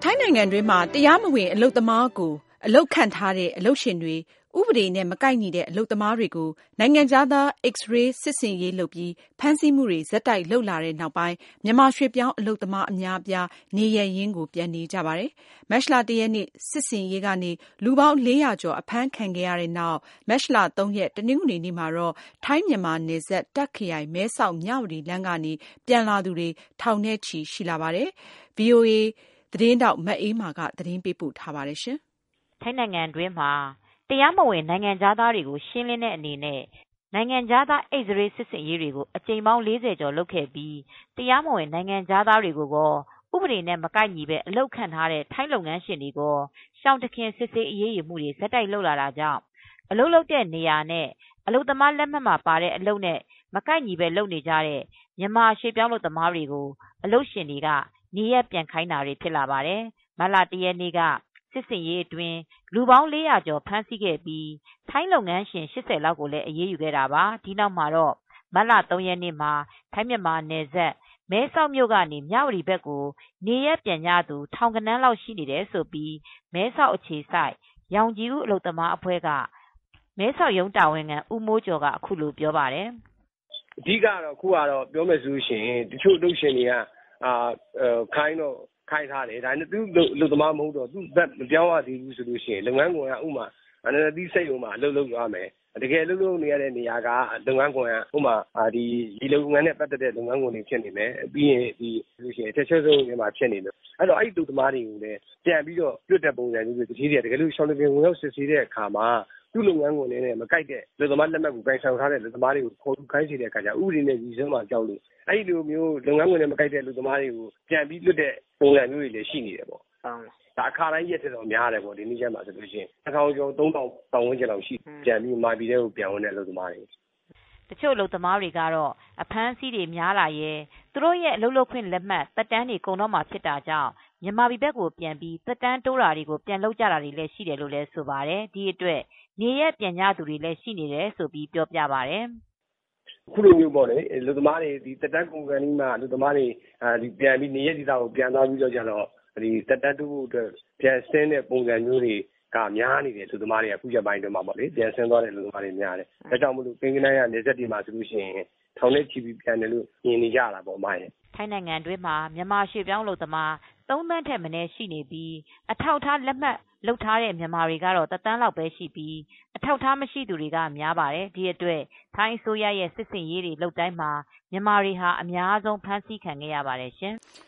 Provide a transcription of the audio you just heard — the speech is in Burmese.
ထိုင်းနိုင်ငံတွင်းမှာတရားမဝင်အလုပ်သမားကိုအလုပ်ခန့်ထားတဲ့အလုပ်ရှင်တွေဥပဒေနဲ့မကိုက်ညီတဲ့အလုပ်သမားတွေကိုနိုင်ငံခြားသား X-ray စစ်ဆင်ရေးလုပ်ပြီးဖမ်းဆီးမှုတွေဆက်တိုက်လုပ်လာတဲ့နောက်ပိုင်းမြန်မာရွှေ့ပြောင်းအလုပ်သမားအများအပြားနေရပ်ရင်းကိုပြန်နေကြပါတယ်။မတ်လ 1 ရက်နေ့စစ်ဆင်ရေးကနေလူပေါင်း 400 ကျော်အဖမ်းခံခဲ့ရတဲ့နောက်မတ်လ 3 ရက်တနင်္ဂနွေနေ့မှာတော့ထိုင်းမြန်မာနယ်စပ်တာ့ခ်ခရိုင်မဲဆောက်မြဝတီလမ်းကနေပြန်လာသူတွေထောင်နဲ့ချီရှိလာပါတယ်။ VOA သတင်းထောက်မအေးမာကသတင်းပေးပို့ထားပါတယ်။ ထိုင်းနိုင်ငံတွင်းမှာတရားမဝင်နိုင်ငံခြားသားတွေကိုရှင်းလင်းတဲ့အနေနဲ့နိုင်ငံခြားသား X-ray စစ်ဆင်ရေးတွေကိုအကြိမ်ပေါင်း 40 ကျော်လုပ်ခဲ့ပြီးတရားမဝင်နိုင်ငံခြားသားတွေကိုကောဥပဒေနဲ့မကိုက်ညီပဲအလုပ်ခန့်ထားတဲ့ထိုင်းလုပ်ငန်းရှင်တွေကိုရှောင်တခင်စစ်ဆေးအရေးယူမှုတွေဆက်တိုက်လုပ်လာတာကြောင့်အလုပ်လုပ်တဲ့နေရာနဲ့အလုပ်သမားလက်မှတ်မှာပါတဲ့အလုပ်နဲ့မကိုက်ညီပဲလုပ်နေကြတဲ့မြန်မာရွှေ့ပြောင်းအလုပ်သမားတွေကိုအလုပ်ရှင်တွေကနေရပ်ပြန်ခိုင်းတာတွေဖြစ်လာပါတယ်။ မတ်လ 1 ရက်နေ့ကစစ်ဆင်ရေးအတွင်းလူပေါင်း 400 ကျော်ဖမ်းဆီးခဲ့ပြီးထိုင်းလုပ်ငန်းရှင် 80 လောက်ကိုလည်းအရေးယူခဲ့တာပါ။ ဒီနောက်မှာတော့မတ်လ 3 ရက်နေ့မှာထိုင်းမြန်မာနယ်စပ်မဲဆောက်မြို့ကနေမြဝတီဘက်ကိုနေရပ်ပြန်ကြသူထောင်ဂဏန်းလောက်ရှိနေတယ်လို့မဲဆောက်အခြေစိုက်ရောင်ခြည်ဦးအလုပ်သမားအဖွဲ့ကမဲဆောက်ရုံးတာဝန်ခံဦးမိုးကျော်ကအခုလိုပြောပါတယ်။ "အဓိကတော့အခုကတော့ပြောမယ်ဆိုရင်တချို့အလုပ်ရှင်တွေကခိုင်းတော့ခိုင်းထားတယ်ဒါပေမဲ့သူအလုပ်သမားမဟုတ်တော့သူ့ဘက်မပြောင်းရသေးဘူးဆိုရင်လုပ်ငန်းခွင်ကဥပမာနာနတ်သီးစက်ရုံမှာအလုပ်လုပ်ရမယ်တကယ်အလုပ်လုပ်နေရတဲ့နေရာကလုပ်ငန်းခွင်ကဥပမာဒီလုပ်ငန်းနဲ့ပတ်သက်တဲ့လုပ်ငန်းခွင်တွေဖြစ်နေမယ်ပြီးရင်အထည်ချုပ်စက်ရုံတွေမှာဖြစ်နေမယ်အဲ့တော့အဲ့ဒီအလုပ်သမားတွေကိုလည်းပြန်ပြီးတော့လွတ်တဲ့ပုံစံမျိုးတွေတကယ်လို့ရှောင်တခင်ဝင်ရောက်စစ်ဆေးတဲ့အခါမှာသူ့လုပ်ငန်းခွင်နဲ့မကိုက်တဲ့အလုပ်သမားလက်မှတ်ကိုကိုင်ဆောင်ထားတဲ့အလုပ်သမားတွေကိုခေါ်ယူခိုင်းစေတဲ့အခါကျဥပဒေနဲ့ညီစွမ်းမှာကြောက်လို့အဲ့ဒီလိုမျိုးလုပ်ငန်းခွင်နဲ့မကိုက်တဲ့အလုပ်သမားတွေကိုပြန်ပြီးလွတ်တဲ့ပုံစံမျိုးတွေလည်းရှိနေတယ်ပေါ့ဒါအခါတိုင်းရက်ထက်တော့များတယ်ပေါ့ဒီနေ့ကျမှဆိုလို့ရှိရင်2000ကျော်3000ပတ်ဝန်းကျင်လောက်ရှိပြန်ပြီးမာပြည်ထဲကိုပြန်ဝင်တဲ့အလုပ်သမားတွေတချို့အလုပ်သမားတွေကတော့အဖမ်းအဆီးတွေများလာရဲ့သူတို့ရဲ့အလုပ်လုပ်ခွင့်လက်မှတ်သက်တမ်းတွေကုန်တော့မှာဖြစ်တာကြောင့်မြန်မာပြည်ဘက်ကိုပြန်ပြီးသက်တမ်းတိုးတာတွေကိုပြန်လုပ်ကြတာတွေလည်းရှိတယ်လို့လည်းဆိုပါတယ်ဒီအတွက်နေရပ်ပြန်ကြသူတွေလည်းရှိနေတယ်လို့ပြောပြပါတယ်အခုလိုမျိုးပေါ့လေအလုပ်သမားတွေဒီသက်တမ်းကုန်ကန်ပြီးမှအလုပ်သမားတွေပြန်ပြီးနေရပ်ဒေသကိုပြန်သွားပြီးတော့ကြတော့ဒီသက်တမ်းတိုးဖို့အတွက်ပြန်ဆင်းတဲ့ပုံစံမျိုးတွေကများနေတယ်အလုပ်သမားတွေကအခုရက်ပိုင်းအတွင်းမှာပေါ့လေပြန်ဆင်းသွားတဲ့အလုပ်သမားတွေများတယ်ဒါကြောင့်မလို့ကိန်းဂဏန်းရနေဆက်တွေမှာဆိုလို့ရှိရင်ထောင်နဲ့ချီပြီးပြန်တယ်လို့မြင်နေကြတာပေါ့အမရဲ့ထိုင်းနိုင်ငံတွင်းမှာမြန်မာရွှေ့ပြောင်းအလုပ်သမား3 သန်းထက်မနည်းရှိနေပြီးအထောက်အထားလက်မှတ်လုပ်ထားတဲ့မြန်မာတွေကတော့1 သန်းလောက်ပဲရှိပြီးအထောက်အထားမရှိသူတွေကများပါတယ်ဒီအတွက်ထိုင်းအစိုးရရဲ့စစ်ဆင်ရေးတွေလုပ်တိုင်းမှာမြန်မာတွေဟာအများဆုံးဖမ်းဆီးခံခဲ့ရပါတယ်ရှင်။